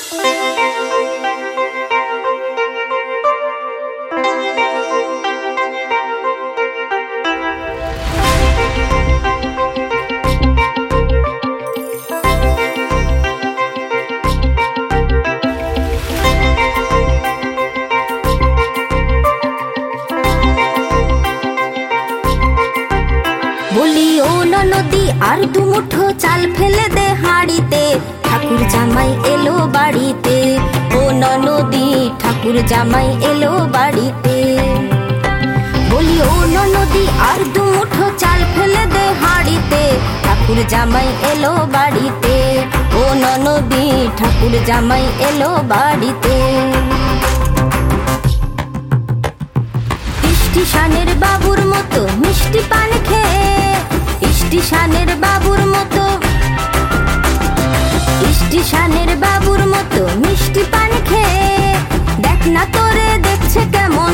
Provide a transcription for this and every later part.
বলি ও ননদি আর দু মুঠো চাল ফেলে দে হাঁড়িতে, ঠাকুর জামাই এলো বাড়িতে। ও ননদি ঠাকুর জামাই এলো বাড়িতে। বলি ও ননদি আর দু মুঠো চাল ফেলে দে হাঁড়িতে, ঠাকুর জামাই এলো বাড়িতে। ও ননদি ঠাকুর জামাই এলো বাড়িতে। স্টেশনের বাবুর মতো মিষ্টি পান খেয়ে, স্টেশনের বাবুর মতো, স্টেশনের বাবুর মতো মিষ্টি পান খেয়ে, দেখ না তোরে দেখছে কেমন,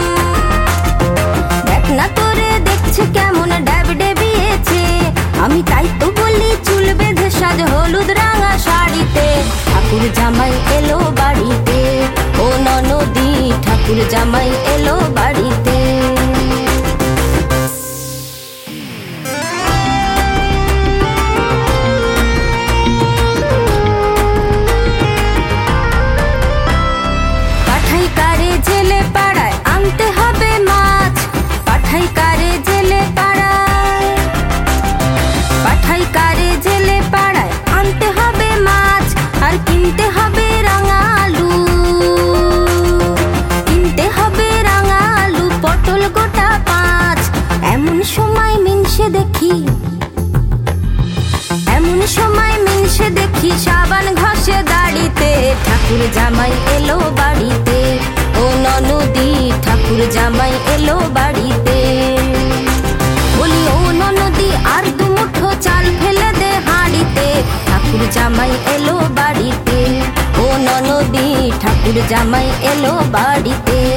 দেখ না তোরে দেখছে কেমন ড্যাব ডেবিয়েছে। আমি তাই তো বলি চুল বেঁধে সাজ হলুদ রাঙা শাড়িতে, ঠাকুর জামাই এলো বাড়িতে। ও ননদি ঠাকুর জামাই এলো বাড়িতে। পাঠাই কারে জেলে পাড়ায় আনতে হবে মাছ, পাঠাই কারে জেলে পাড়ায়, পাঠাই কারে জেলে পাড়ায় আনতে হবে মাছ। আর কিনতে হবে রাঙা আলু, কিনতে হবে রাঙা আলু, পটল গোটা 5। এমন সময় মিনসে দেখি, এমন সময় মিনসে দেখি সাবান ঘষে দাড়িতে, ঠাকুর জামাই এলো বাড়িতে। ও ননদি ঠাকুর জামাই এলো বাড়িতে। বলি ও ননদি আর দু মুঠো চাল ফেলে দে হাঁড়িতে, ঠাকুর জামাই এলো বাড়িতে। ও ননদি ঠাকুর জামাই এলো বাড়িতে।